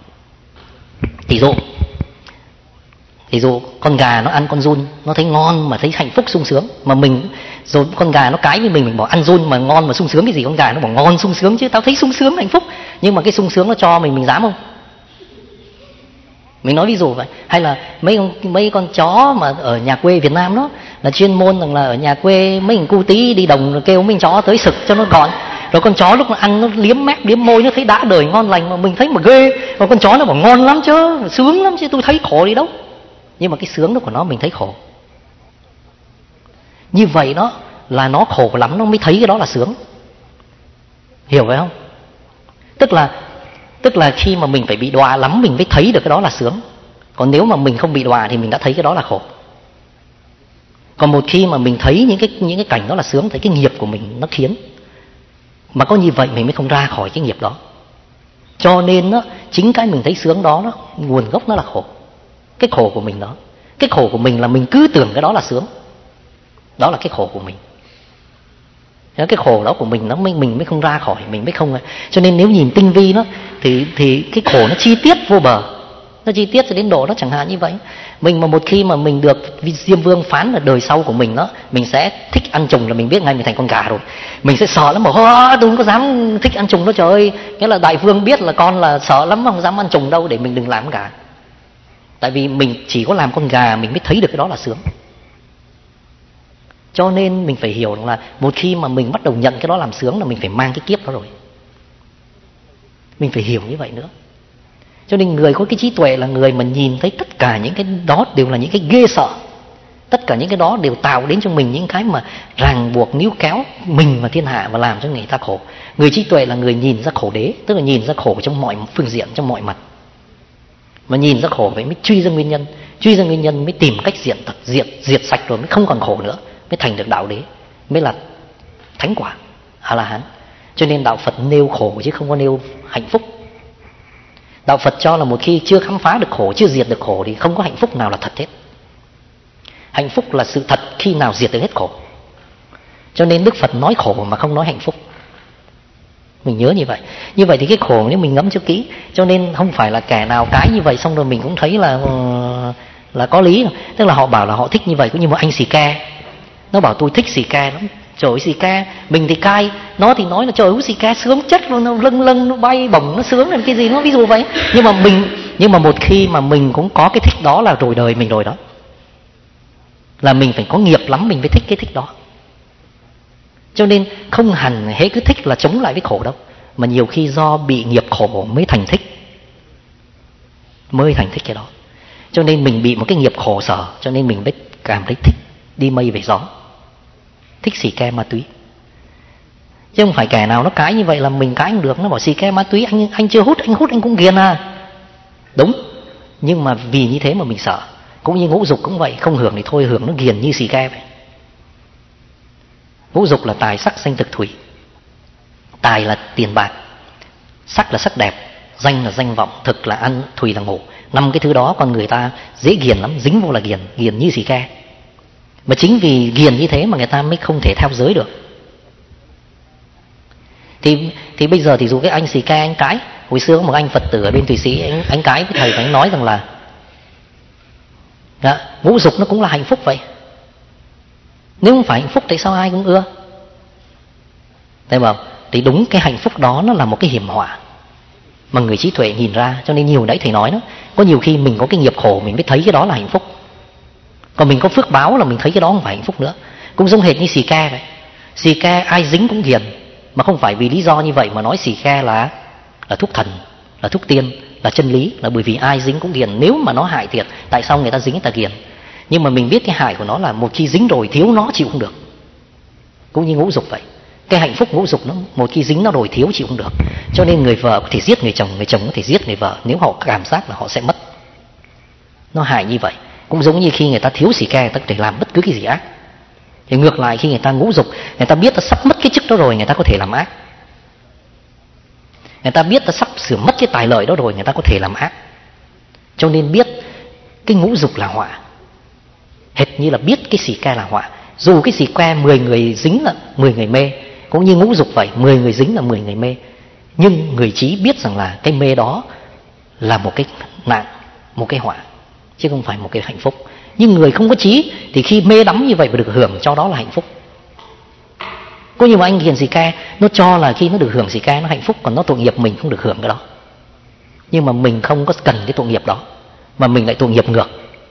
Tỷ dụ con gà nó ăn con giun, nó thấy ngon mà thấy hạnh phúc sung sướng. Mà mình rồi con gà nó cãi với mình bảo ăn giun mà ngon mà sung sướng cái gì? Con gà nó bảo ngon sung sướng chứ, tao thấy sung sướng hạnh phúc. Nhưng mà cái sung sướng nó cho mình dám không? Mình nói ví dụ vậy. Hay là mấy con chó mà ở nhà quê Việt Nam đó là chuyên môn rằng là ở nhà quê mấy thằng cu tí đi đồng rồi kêu mấy chó tới sực cho nó gọn. Rồi con chó lúc nó ăn nó liếm mép liếm môi, nó thấy đã đời ngon lành, mà mình thấy mà ghê. Còn con chó nó bảo ngon lắm chứ, sướng lắm chứ, tôi thấy khổ đi đâu. Nhưng mà cái sướng đó của nó mình thấy khổ. Như vậy đó là nó khổ lắm nó mới thấy cái đó là sướng. Hiểu phải không? Tức là Tức là khi mà mình phải bị đọa lắm mình mới thấy được cái đó là sướng. Còn nếu mà mình không bị đọa thì mình đã thấy cái đó là khổ. Còn một khi mà mình thấy những cái cảnh đó là sướng, thấy cái nghiệp của mình nó khiến, mà có như vậy mình mới không ra khỏi cái nghiệp đó. Cho nên đó, chính cái mình thấy sướng đó, nguồn gốc nó là khổ. Cái khổ của mình đó, cái khổ của mình là mình cứ tưởng cái đó là sướng. Đó là cái khổ của mình. Cái khổ đó của mình nó mình mới không ra khỏi, mình mới không. Cho nên nếu nhìn tinh vi đó thì cái khổ nó chi tiết vô bờ. Nó chi tiết cho đến độ đó, chẳng hạn như vậy. Mình mà một khi mà mình được Diêm Vương phán là đời sau của mình đó, mình sẽ thích ăn trùng là mình biết ngay mình thành con gà rồi. Mình sẽ sợ lắm, bảo tôi không có dám thích ăn trùng đó, trời ơi. Nghĩa là Đại Vương biết là con là sợ lắm, không dám ăn trùng đâu, để mình đừng làm gà. Tại vì mình chỉ có làm con gà mình mới thấy được cái đó là sướng. Cho nên mình phải hiểu là một khi mà mình bắt đầu nhận cái đó làm sướng là mình phải mang cái kiếp đó rồi. Mình phải hiểu như vậy nữa. Cho nên người có cái trí tuệ là người mà nhìn thấy tất cả những cái đó đều là những cái ghê sợ. Tất cả những cái đó đều tạo đến cho mình những cái mà ràng buộc níu kéo mình và thiên hạ và làm cho người ta khổ. Người trí tuệ là người nhìn ra khổ đế, tức là nhìn ra khổ trong mọi phương diện, trong mọi mặt. Mà nhìn ra khổ vậy mới truy ra nguyên nhân. Truy ra nguyên nhân mới tìm cách diệt sạch rồi mới không còn khổ nữa, mới thành được đạo đế, mới là thánh quả A-la-hán. Cho nên đạo Phật nêu khổ chứ không có nêu hạnh phúc. Đạo Phật cho là một khi chưa khám phá được khổ, chưa diệt được khổ thì không có hạnh phúc nào là thật hết. Hạnh phúc là sự thật khi nào diệt được hết khổ. Cho nên Đức Phật nói khổ mà không nói hạnh phúc. Mình nhớ như vậy. Như vậy thì cái khổ nếu mình ngẫm cho kỹ. Cho nên không phải là kẻ nào cái như vậy xong rồi mình cũng thấy là có lý. Tức là họ bảo là họ thích như vậy. Cũng như một anh xì ke, nó bảo tôi thích xì ke lắm. Trời ơi xì ke, mình thì cai, nó thì nói là trời ơi xì ke sướng chất luôn, nó lâng lâng, nó bay bổng, nó sướng lên cái gì, nó ví dụ vậy. Nhưng mà một khi mà mình cũng có cái thích đó là rồi đời mình rồi đó. Là mình phải có nghiệp lắm mình mới thích cái thích đó. Cho nên không hẳn hễ cứ thích là chống lại với khổ đâu. Mà nhiều khi do bị nghiệp khổ mới thành thích. Mới thành thích cái đó. Cho nên mình bị một cái nghiệp khổ sở, cho nên mình mới cảm thấy thích đi mây về gió, thích xì ke ma túy. Chứ không phải kẻ nào nó cái như vậy là mình cái không được. Nó bảo xì ke ma túy anh chưa hút, anh hút anh cũng ghiền à. Đúng. Nhưng mà vì như thế mà mình sợ. Cũng như ngũ dục cũng vậy, không hưởng thì thôi, hưởng nó ghiền như xì ke vậy. Ngũ dục là tài sắc danh thực thủy. Tài là tiền bạc, sắc là sắc đẹp, danh là danh vọng, thực là ăn, thủy là ngủ. 5 cái thứ đó con người ta dễ ghiền lắm, dính vô là ghiền như xì ke. Mà chính vì ghiền như thế mà người ta mới không thể theo giới được. Thì bây giờ thì dù cái anh xì ke anh cãi. Hồi xưa có một anh Phật tử ở bên Thụy Sĩ, anh cãi với thầy và anh nói rằng là ngũ dục nó cũng là hạnh phúc vậy. Nếu không phải hạnh phúc tại sao ai cũng ưa? Thấy không? Thì đúng cái hạnh phúc đó nó là một cái hiểm họa mà người trí tuệ nhìn ra. Cho nên nhiều nãy thầy nói đó, có nhiều khi mình có cái nghiệp khổ mình mới thấy cái đó là hạnh phúc. Còn mình có phước báo là mình thấy cái đó không phải hạnh phúc nữa. Cũng giống hệt như xì ke vậy. Xì ke ai dính cũng ghiền. Mà không phải vì lý do như vậy mà nói xì ke là thuốc thần, là thuốc tiên, là chân lý. Là bởi vì ai dính cũng ghiền. Nếu mà nó hại thiệt, tại sao người ta dính người ta ghiền? Nhưng mà mình biết cái hại của nó là một khi dính rồi thiếu nó chịu không được. Cũng như ngũ dục vậy. Cái hạnh phúc ngũ dục nó một khi dính nó rồi thiếu chịu không được. Cho nên người vợ có thể giết người chồng có thể giết người vợ nếu họ cảm giác là họ sẽ mất. Nó hại như vậy. Cũng giống như khi người ta thiếu xì ke, người ta có thể làm bất cứ cái gì ác. Thì ngược lại khi người ta ngũ dục, người ta biết ta sắp mất cái chức đó rồi, người ta có thể làm ác. Người ta biết ta sắp sửa mất cái tài lợi đó rồi, người ta có thể làm ác. Cho nên biết cái ngũ dục là họa. Hệt như là biết cái xì ke là họa. Dù cái xì ke 10 người dính là 10 người mê, cũng như ngũ dục vậy, 10 người dính là 10 người mê. Nhưng người trí biết rằng là cái mê đó là một cái nạn, một cái họa, chứ không phải một cái hạnh phúc. Nhưng người không có trí thì khi mê đắm như vậy và được hưởng cho đó là hạnh phúc. Có nhiều anh ghiền xì ke, nó cho là khi nó được hưởng xì ke nó hạnh phúc, còn nó tội nghiệp mình không được hưởng cái đó. Nhưng mà mình không có cần cái tội nghiệp đó, mà mình lại tội nghiệp ngược.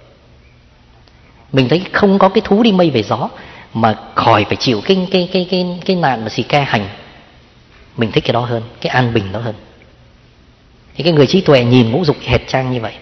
Mình thấy không có cái thú đi mây về gió mà khỏi phải chịu cái nạn mà xì ke hành. Mình thích cái đó hơn, cái an bình đó hơn. Thì cái người trí tuệ nhìn ngũ dục hệt trang như vậy.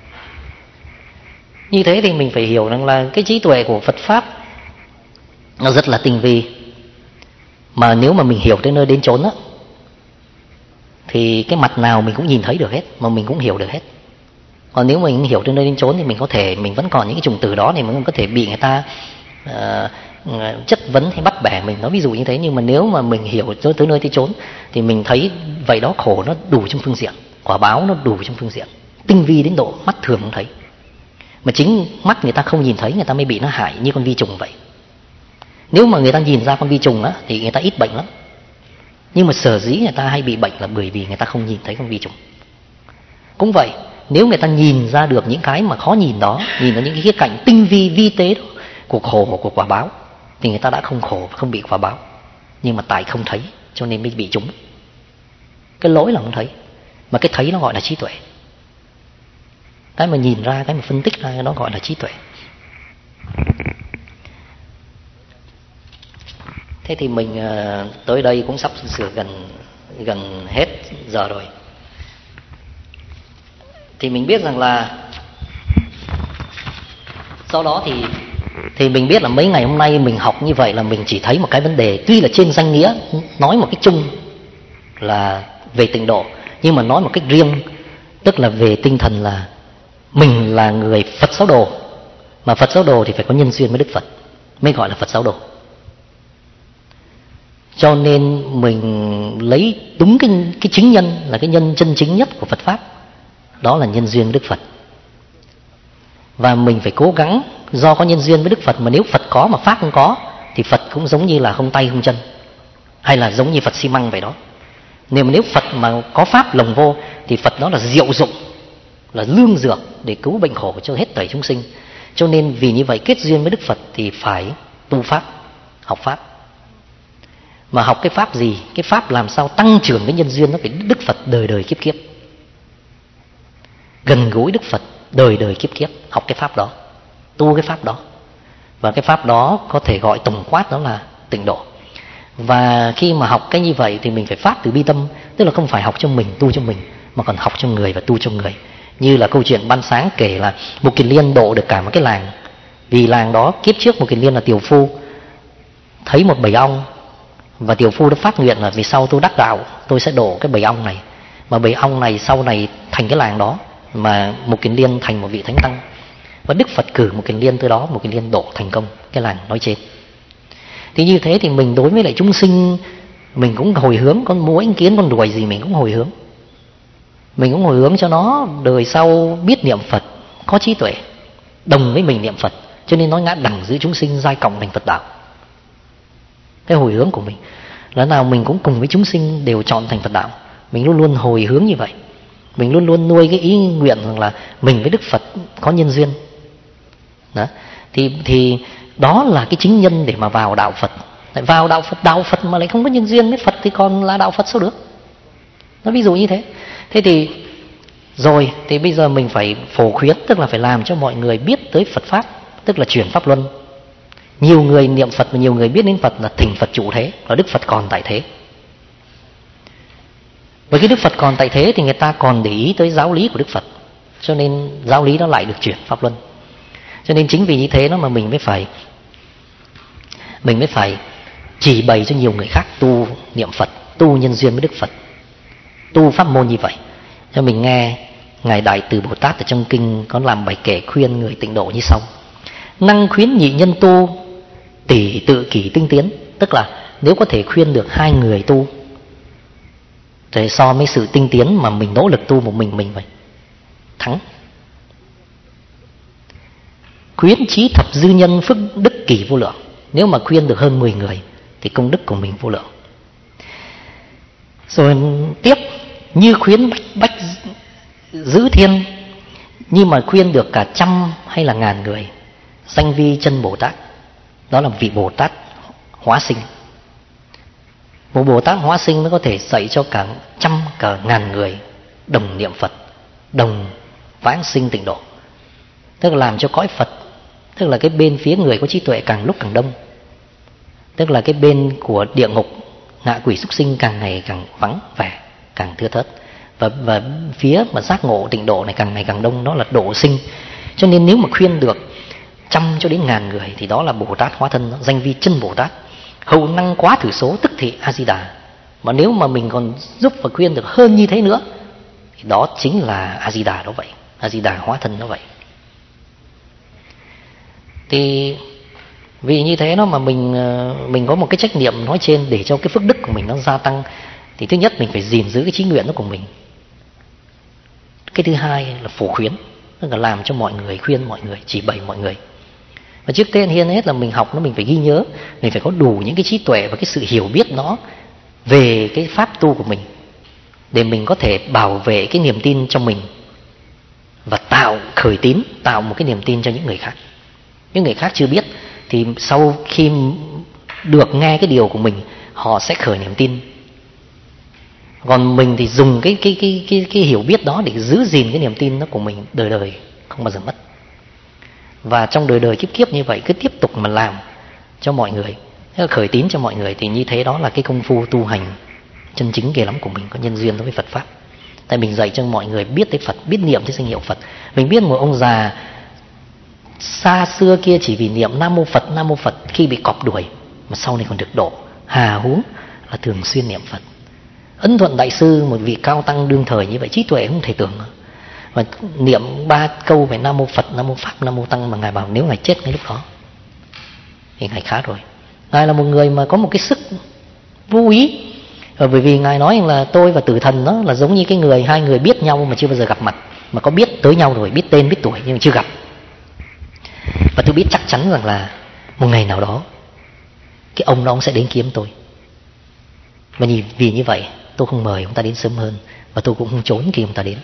Như thế thì mình phải hiểu rằng là cái trí tuệ của Phật Pháp nó rất là tinh vi. Mà nếu mà mình hiểu tới nơi đến chốn á, thì cái mặt nào mình cũng nhìn thấy được hết, mà mình cũng hiểu được hết. Còn nếu mình hiểu đến nơi đến chốn thì mình vẫn còn những cái trùng từ đó thì mình có thể bị người ta chất vấn hay bắt bẻ mình, nói ví dụ như thế. Nhưng mà nếu mà mình hiểu tới nơi tới chốn thì mình thấy vậy đó, khổ nó đủ trong phương diện, quả báo nó đủ trong phương diện, tinh vi đến độ mắt thường không thấy. Mà chính mắt người ta không nhìn thấy, người ta mới bị nó hại như con vi trùng vậy. Nếu mà người ta nhìn ra con vi trùng á thì người ta ít bệnh lắm. Nhưng mà sở dĩ người ta hay bị bệnh là bởi vì người ta không nhìn thấy con vi trùng. Cũng vậy, nếu người ta nhìn ra được những cái mà khó nhìn đó, nhìn ra những cái khía cạnh tinh vi vi tế đó, của khổ, của quả báo, thì người ta đã không khổ, không bị quả báo. Nhưng mà tại không thấy cho nên mới bị chúng. Cái lỗi là không thấy, mà cái thấy nó gọi là trí tuệ. Cái mà nhìn ra, cái mà phân tích ra nó gọi là trí tuệ. Thế thì mình tới đây cũng sắp sửa gần hết giờ rồi. Thì mình biết rằng là sau đó thì mình biết là mấy ngày hôm nay mình học như vậy là mình chỉ thấy một cái vấn đề, tuy là trên danh nghĩa nói một cái chung là về tịnh độ, nhưng mà nói một cách riêng, tức là về tinh thần là mình là người Phật giáo đồ, mà Phật giáo đồ thì phải có nhân duyên với Đức Phật mới gọi là Phật giáo đồ. Cho nên mình lấy đúng cái chính nhân là cái nhân chân chính nhất của Phật Pháp, đó là nhân duyên với Đức Phật. Và mình phải cố gắng, do có nhân duyên với Đức Phật, mà nếu Phật có mà Pháp không có thì Phật cũng giống như là không tay không chân, hay là giống như Phật xi măng vậy đó. Nếu Phật mà có Pháp lồng vô thì Phật đó là diệu dụng, là lương dược để cứu bệnh khổ cho hết thảy chúng sinh. Cho nên vì như vậy kết duyên với Đức Phật thì phải tu Pháp, học Pháp. Mà học cái Pháp gì? Cái Pháp làm sao tăng trưởng cái nhân duyên nó phải Đức Phật đời đời kiếp kiếp, gần gũi Đức Phật đời đời kiếp kiếp, học cái Pháp đó, tu cái Pháp đó. Và cái Pháp đó có thể gọi tổng quát đó là tịnh độ. Và khi mà học cái như vậy thì mình phải phát từ bi tâm, tức là không phải học cho mình, tu cho mình, mà còn học cho người và tu cho người. Như là câu chuyện ban sáng kể là Mục Kiền Liên độ được cả một cái làng. Vì làng đó kiếp trước Mục Kiền Liên là tiều phu, thấy một bầy ong, và tiều phu đã phát nguyện là vì sau tôi đắc đạo tôi sẽ độ cái bầy ong này. Mà bầy ong này sau này thành cái làng đó, mà Mục Kiền Liên thành một vị thánh tăng. Và Đức Phật cử Mục Kiền Liên tới đó, Mục Kiền Liên độ thành công cái làng nói trên. Thì như thế thì mình đối với lại chúng sinh mình cũng hồi hướng, con muỗi con kiến con ruồi gì mình cũng hồi hướng. Mình cũng hồi hướng cho nó đời sau biết niệm Phật, có trí tuệ, đồng với mình niệm Phật, cho nên nói ngã đẳng giữa chúng sinh giai cộng thành Phật đạo. Cái hồi hướng của mình là nào mình cũng cùng với chúng sinh đều chọn thành Phật đạo. Mình luôn luôn hồi hướng như vậy. Mình luôn luôn nuôi cái ý nguyện rằng là mình với Đức Phật có nhân duyên đó. Thì đó là cái chính nhân để mà vào đạo Phật. Lại vào đạo Phật mà lại không có nhân duyên với Phật thì còn là đạo Phật sao được. Nó ví dụ như thế. Thế thì rồi thì bây giờ mình phải phổ khuyến, tức là phải làm cho mọi người biết tới Phật Pháp, tức là chuyển Pháp Luân. Nhiều người niệm Phật và nhiều người biết đến Phật là thỉnh Phật trụ thế, và Đức Phật còn tại thế. Với cái Đức Phật còn tại thế thì người ta còn để ý tới giáo lý của Đức Phật, cho nên giáo lý đó lại được chuyển Pháp Luân. Cho nên chính vì như thế đó mà mình mới phải chỉ bày cho nhiều người khác tu niệm Phật, tu nhân duyên với Đức Phật, tu pháp môn như vậy. Cho mình nghe Ngài Đại Từ Bồ Tát ở trong kinh có làm bài kể khuyên người tịnh độ như sau: năng khuyến nhị nhân tu, tỷ tự kỷ tinh tiến. Tức là nếu có thể khuyên được hai người tu thì so với sự tinh tiến mà mình nỗ lực tu một mình vậy, thắng. Khuyến trí thập dư nhân phước đức kỳ vô lượng. Nếu mà khuyên được hơn 10 người thì công đức của mình vô lượng. Rồi tiếp, như khuyến bách giữ thiên, nhưng mà khuyên được cả 100 hay là 1000 người, danh vi chân Bồ Tát. Đó là vị Bồ Tát hóa sinh. Một Bồ Tát hóa sinh mới có thể dạy cho cả 100 cả 1000 người đồng niệm Phật, đồng vãng sinh tịnh độ. Tức là làm cho cõi Phật, tức là cái bên phía người có trí tuệ càng lúc càng đông, tức là cái bên của địa ngục ngạ quỷ súc sinh càng ngày càng vắng vẻ, càng thưa thớt, và phía mà giác ngộ tịnh độ này càng ngày càng đông, đó là độ sinh. Cho nên nếu mà khuyên được 100 cho đến 1000 người thì đó là Bồ Tát hóa thân, danh vi chân Bồ Tát. Hậu năng quá thử số tức thị A Di Đà. Mà nếu mà mình còn giúp và khuyên được hơn như thế nữa thì đó chính là A-di-đà đó vậy, A-di-đà hóa thân đó vậy. Thì vì như thế đó mà mình có một cái trách nhiệm nói trên để cho cái phước đức của mình nó gia tăng. Thì thứ nhất mình phải gìn giữ cái chí nguyện đó của mình. Cái thứ hai là phổ khuyến, tức là làm cho mọi người, khuyên mọi người, chỉ bày mọi người. Và trước tiên hết là mình học nó, mình phải ghi nhớ, mình phải có đủ những cái trí tuệ và cái sự hiểu biết nó về cái pháp tu của mình, để mình có thể bảo vệ cái niềm tin trong mình và khởi tín, tạo một cái niềm tin cho những người khác. Những người khác chưa biết thì sau khi được nghe cái điều của mình, họ sẽ khởi niềm tin. Còn mình thì dùng cái hiểu biết đó để giữ gìn cái niềm tin đó của mình đời đời không bao giờ mất. Và trong đời đời kiếp kiếp như vậy cứ tiếp tục mà làm cho mọi người, khởi tín cho mọi người, thì như thế đó là cái công phu tu hành chân chính ghê lắm của mình, có nhân duyên đối với Phật pháp. Tại mình dạy cho mọi người biết tới Phật, biết niệm tới danh hiệu Phật. Mình biết một ông già xa xưa kia chỉ vì niệm Nam Mô Phật khi bị cọp đuổi mà sau này còn được độ, hà huống là thường xuyên niệm Phật. Ấn Thuận Đại Sư, một vị cao tăng đương thời như vậy, trí tuệ không thể tưởng, và niệm 3 câu về Nam Mô Phật, Nam Mô Pháp, Nam Mô Tăng, mà Ngài bảo nếu Ngài chết ngay lúc đó thì Ngài khá rồi. Ngài là một người mà có một cái sức vô ý, bởi vì Ngài nói là tôi và tử thần đó là giống như cái người, hai người biết nhau mà chưa bao giờ gặp mặt, mà có biết tới nhau rồi, biết tên biết tuổi nhưng mà chưa gặp. Và tôi biết chắc chắn rằng là một ngày nào đó cái ông đó ông sẽ đến kiếm tôi. Và vì như vậy tôi không mời ông ta đến sớm hơn, và tôi cũng không trốn khi ông ta đến.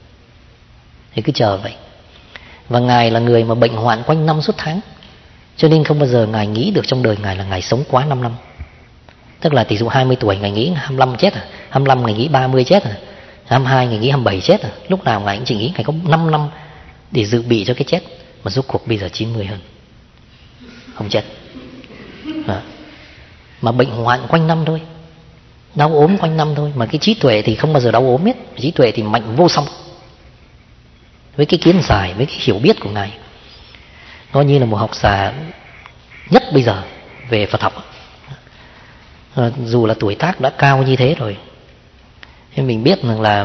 Thì cứ chờ vậy. Và Ngài là người mà bệnh hoạn quanh năm suốt tháng, cho nên không bao giờ Ngài nghĩ được trong đời Ngài là Ngài sống quá 5 năm. Tức là tỷ dụ 20 tuổi Ngài nghĩ 25 chết 25 Ngài nghĩ 30 chết 22 Ngài nghĩ 27 chết Lúc nào Ngài cũng chỉ nghĩ Ngài có 5 năm để dự bị cho cái chết. Mà rốt cuộc bây giờ 90 hơn, không chết. Mà bệnh hoạn quanh năm thôi, đau ốm quanh năm thôi. Mà cái trí tuệ thì không bao giờ đau ốm hết. Trí tuệ thì mạnh vô song. Với cái kiến giải, với cái hiểu biết của Ngài, coi như là một học giả nhất bây giờ về Phật học. Dù là tuổi tác đã cao như thế rồi, nhưng mình biết rằng là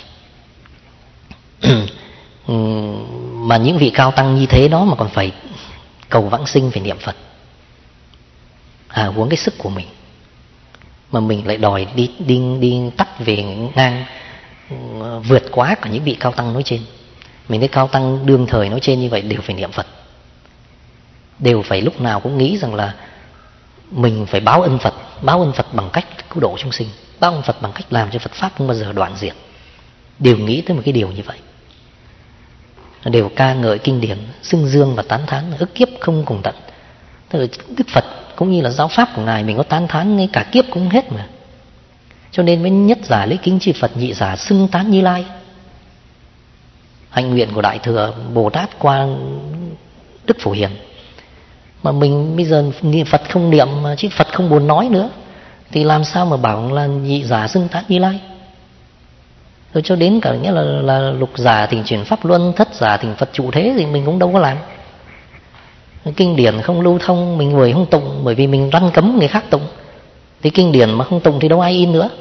mà những vị cao tăng như thế đó mà còn phải cầu vãng sinh, phải niệm Phật, huống cái sức của mình, mà mình lại đòi đi tắt về ngang, vượt quá cả những vị cao tăng nói trên. Mình thấy cao tăng đương thời nói trên như vậy đều phải niệm Phật, đều phải lúc nào cũng nghĩ rằng là mình phải báo ân Phật bằng cách cứu độ chúng sinh, báo ân Phật bằng cách làm cho Phật pháp không bao giờ đoạn diệt. Đều nghĩ tới một cái điều như vậy, đều ca ngợi kinh điển, xưng dương và tán thán ức kiếp không cùng tận. Tức là Đức Phật cũng như là giáo pháp của Ngài mình có tán thán ngay cả kiếp cũng hết mà. Cho nên mới nhất giả lấy kính chư Phật, nhị giả xưng tán Như Lai. Hạnh nguyện của Đại Thừa Bồ Tát qua Đức Phổ Hiền. Mà mình bây giờ niệm Phật không niệm, chứ Phật không buồn nói nữa, thì làm sao mà bảo là nhị giả xưng tán Như Lai. Rồi cho đến cả nghĩa là lục giả thỉnh chuyển pháp luân, thất giả thỉnh Phật trụ thế thì mình cũng đâu có làm. Kinh điển không lưu thông, mình người không tụng, bởi vì mình răn cấm người khác tụng. Thì kinh điển mà không tụng thì đâu ai in nữa.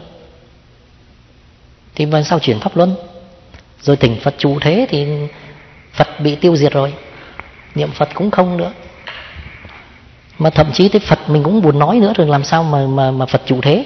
Thì mà sao chuyển pháp luân? Rồi thỉnh Phật trụ thế thì Phật bị tiêu diệt rồi, niệm Phật cũng không nữa. Mà thậm chí tới Phật mình cũng buồn nói nữa, rồi làm sao mà Phật trụ thế.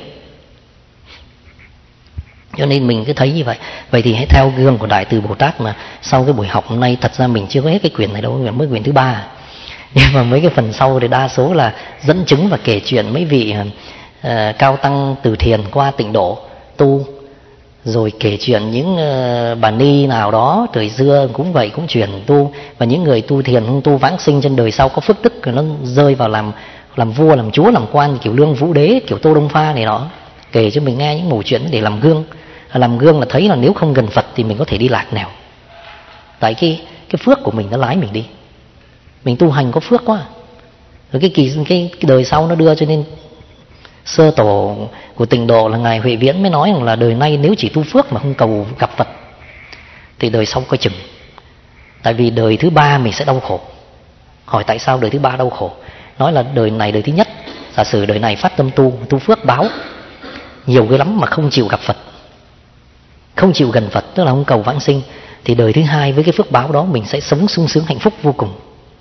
Cho nên mình cứ thấy như vậy. Vậy thì hãy theo gương của Đại Từ Bồ Tát. Mà sau cái buổi học hôm nay, thật ra mình chưa có hết cái quyển này đâu, mới quyển thứ 3. Nhưng mà mấy cái phần sau thì đa số là dẫn chứng và kể chuyện mấy vị cao tăng từ thiền qua tịnh độ tu, rồi kể chuyện những bà ni nào đó thời xưa cũng vậy, cũng chuyển tu. Và những người tu thiền không tu vãng sinh trên đời sau có phước đức rồi nó rơi vào làm vua, làm chúa, làm quan, kiểu Lương Vũ Đế, kiểu Tô Đông Pha này đó. Kể cho mình nghe những mẩu chuyện để làm gương. Làm gương là thấy là nếu không gần Phật thì mình có thể đi lạc nào. Tại cái phước của mình nó lái mình đi. Mình tu hành có phước quá. Rồi cái đời sau nó đưa, cho nên sơ tổ của tịnh độ là Ngài Huệ Viễn mới nói rằng là đời nay nếu chỉ tu phước mà không cầu gặp Phật thì đời sau coi chừng. Tại vì đời thứ 3 mình sẽ đau khổ. Hỏi tại sao đời thứ 3 đau khổ? Nói là đời này đời thứ nhất, giả sử đời này phát tâm tu phước báo, nhiều cái lắm mà không chịu gặp Phật, không chịu gần Phật, tức là không cầu vãng sinh, thì đời thứ hai với cái phước báo đó mình sẽ sống sung sướng hạnh phúc vô cùng.